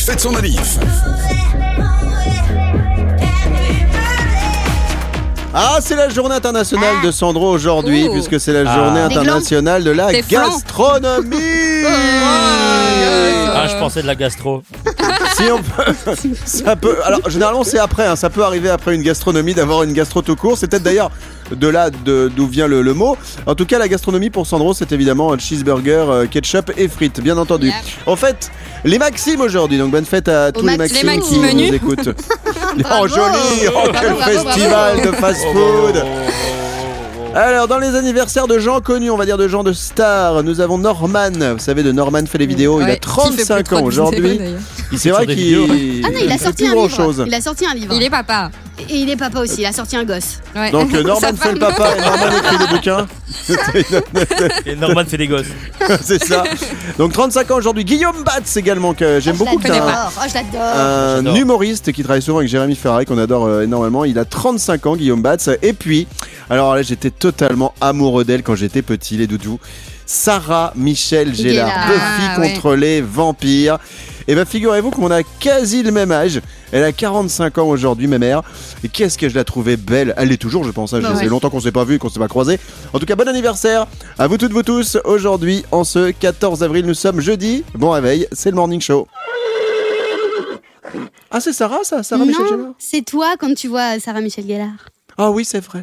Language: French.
fête son manif. Ah, c'est la journée internationale de Sandro aujourd'hui, puisque c'est la journée internationale de la gastronomie. Je pensais de la gastro. Si on peut, ça peut. Alors généralement c'est après, ça peut arriver après une gastronomie d'avoir une gastro tout court. C'est peut-être d'ailleurs de là d'où vient le mot. En tout cas, la gastronomie pour Sandro, c'est évidemment un cheeseburger, ketchup et frites, bien entendu. Yep. En fait, les Maximes aujourd'hui, donc bonne fête à tous les Maximes qui nous écoutent. Oh joli, quel festival de fast-food. Alors, dans les anniversaires de gens connus, on va dire de gens de stars, nous avons Norman. Vous savez, de Norman fait les vidéos. Il a 35 ans aujourd'hui. C'est vrai qu'il. Ah non, il a sorti un livre. Il a sorti un livre. Il est papa. Et il est papa aussi. Il a sorti un gosse. Ouais. Donc, Norman fait le papa et Norman écrit des bouquins. Et Norman fait des gosses. C'est ça. Donc, 35 ans aujourd'hui. Guillaume Batz également, que j'aime beaucoup. Je l'adore. Un humoriste qui travaille souvent avec Jérémy Ferrari, qu'on adore énormément. Il a 35 ans, Guillaume Batz. Et puis, alors là, j'étais totalement amoureux d'elle quand j'étais petit, les doudous. Sarah Michelle Gellar, Buffy contre les vampires. Et bien figurez-vous qu'on a quasi le même âge. Elle a 45 ans aujourd'hui, ma mère. Et qu'est-ce que je la trouvais belle. Elle l'est toujours, je pense. Ça fait longtemps qu'on ne s'est pas vu et qu'on ne s'est pas croisé. En tout cas, bon anniversaire à vous toutes, vous tous. Aujourd'hui, en ce 14 avril, nous sommes jeudi. Bon réveil, c'est le Morning Show. Ah, c'est Sarah, ça, Sarah Michelle Gellar. C'est toi quand tu vois Sarah Michelle Gellar. Ah oui, c'est vrai.